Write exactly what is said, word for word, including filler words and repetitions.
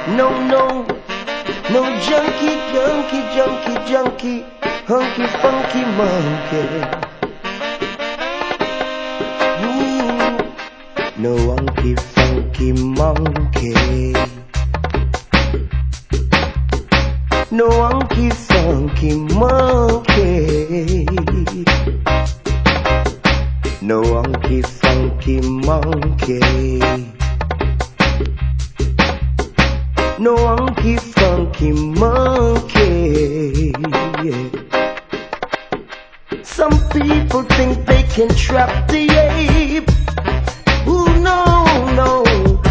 No, no, no junkie, junkie, junkie, junkie, hunky, funky monkey. Ooh, no hunky, funky monkey. No hunky, funky monkey. No hunky, funky monkey. No hunky, funky monkey. Yeah. Some people think they can trap the